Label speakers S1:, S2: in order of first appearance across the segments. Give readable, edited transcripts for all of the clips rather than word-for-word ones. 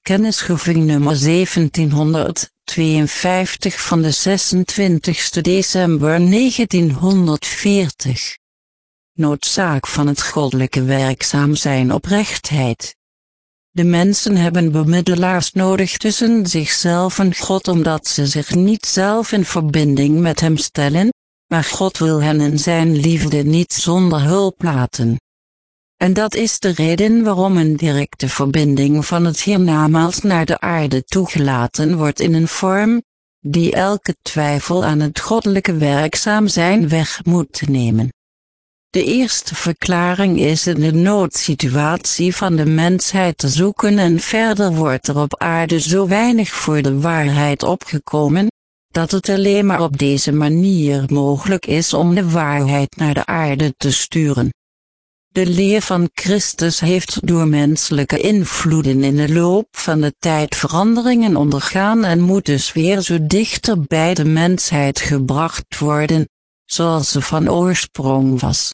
S1: Kennisgeving nummer 1752 van de 26 december 1940. Noodzaak van het goddelijke werkzaam zijn oprechtheid. De mensen hebben bemiddelaars nodig tussen zichzelf en God omdat ze zich niet zelf in verbinding met hem stellen, maar God wil hen in zijn liefde niet zonder hulp laten. En dat is de reden waarom een directe verbinding van het hiernamaals naar de aarde toegelaten wordt in een vorm, die elke twijfel aan het goddelijke werkzaam zijn weg moet nemen. De eerste verklaring is in de noodsituatie van de mensheid te zoeken en verder wordt er op aarde zo weinig voor de waarheid opgekomen, dat het alleen maar op deze manier mogelijk is om de waarheid naar de aarde te sturen. De leer van Christus heeft door menselijke invloeden in de loop van de tijd veranderingen ondergaan en moet dus weer zo dichter bij de mensheid gebracht worden, zoals ze van oorsprong was.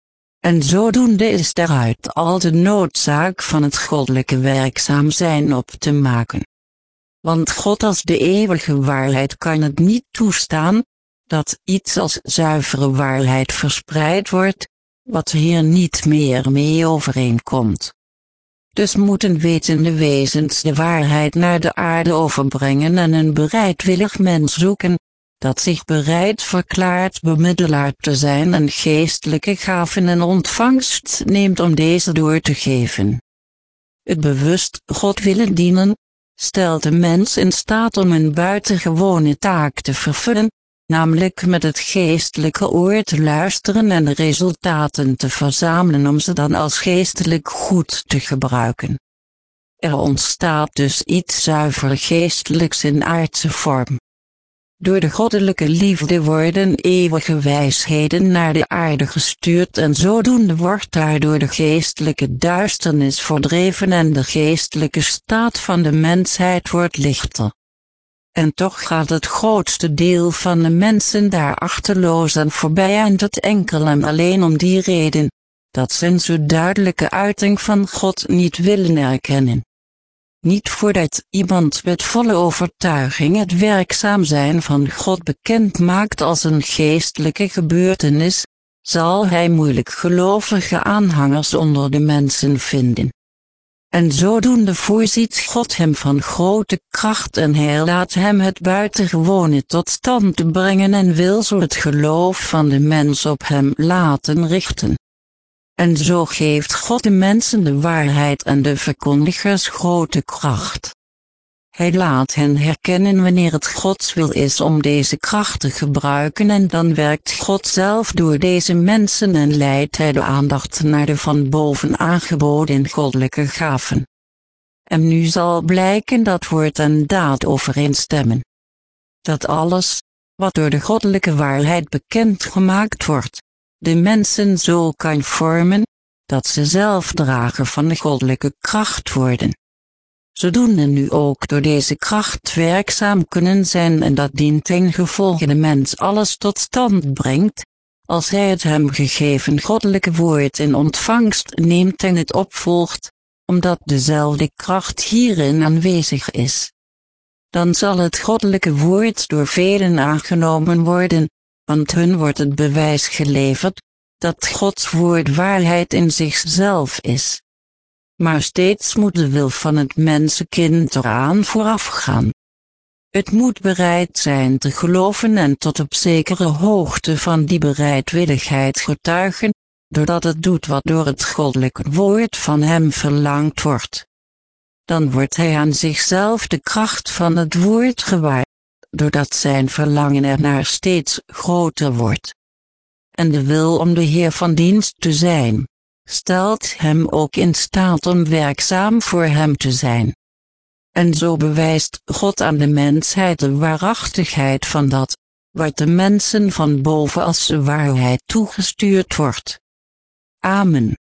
S1: En zodoende is daaruit al de noodzaak van het goddelijke werkzaam zijn op te maken. Want God als de eeuwige waarheid kan het niet toestaan, dat iets als zuivere waarheid verspreid wordt, wat hier niet meer mee overeenkomt. Dus moeten wetende wezens de waarheid naar de aarde overbrengen en een bereidwillig mens zoeken, dat zich bereid verklaart bemiddelaar te zijn en geestelijke gaven in ontvangst neemt om deze door te geven. Het bewust God willen dienen, stelt de mens in staat om een buitengewone taak te vervullen, namelijk met het geestelijke oor te luisteren en de resultaten te verzamelen om ze dan als geestelijk goed te gebruiken. Er ontstaat dus iets zuiver geestelijks in aardse vorm. Door de goddelijke liefde worden eeuwige wijsheden naar de aarde gestuurd en zodoende wordt daardoor de geestelijke duisternis verdreven en de geestelijke staat van de mensheid wordt lichter. En toch gaat het grootste deel van de mensen daar achteloos aan voorbij en dat enkel en alleen om die reden, dat ze een zo duidelijke uiting van God niet willen erkennen. Niet voordat iemand met volle overtuiging het werkzaam zijn van God bekend maakt als een geestelijke gebeurtenis, zal hij moeilijk gelovige aanhangers onder de mensen vinden. En zodoende voorziet God hem van grote kracht en hij laat hem het buitengewone tot stand brengen en wil zo het geloof van de mens op hem laten richten. En zo geeft God de mensen de waarheid en de verkondigers grote kracht. Hij laat hen herkennen wanneer het Gods wil is om deze kracht te gebruiken en dan werkt God zelf door deze mensen en leidt hij de aandacht naar de van boven aangeboden goddelijke gaven. En nu zal blijken dat woord en daad overeenstemmen. Dat alles, wat door de goddelijke waarheid bekendgemaakt wordt, de mensen zo kan vormen, dat ze zelf drager van de goddelijke kracht worden. Zodoende nu ook door deze kracht werkzaam kunnen zijn en dat dient ten gevolge de mens alles tot stand brengt, als hij het hem gegeven goddelijke woord in ontvangst neemt en het opvolgt, omdat dezelfde kracht hierin aanwezig is. Dan zal het goddelijke woord door velen aangenomen worden, want hun wordt het bewijs geleverd, dat Gods woord waarheid in zichzelf is. Maar steeds moet de wil van het mensenkind eraan voorafgaan. Het moet bereid zijn te geloven en tot op zekere hoogte van die bereidwilligheid getuigen, doordat het doet wat door het goddelijke woord van hem verlangd wordt. Dan wordt hij aan zichzelf de kracht van het woord gewaar, doordat zijn verlangen ernaar steeds groter wordt. En de wil om de Heer van dienst te zijn, stelt hem ook in staat om werkzaam voor hem te zijn. En zo bewijst God aan de mensheid de waarachtigheid van dat, wat de mensen van boven als waarheid toegestuurd wordt. Amen.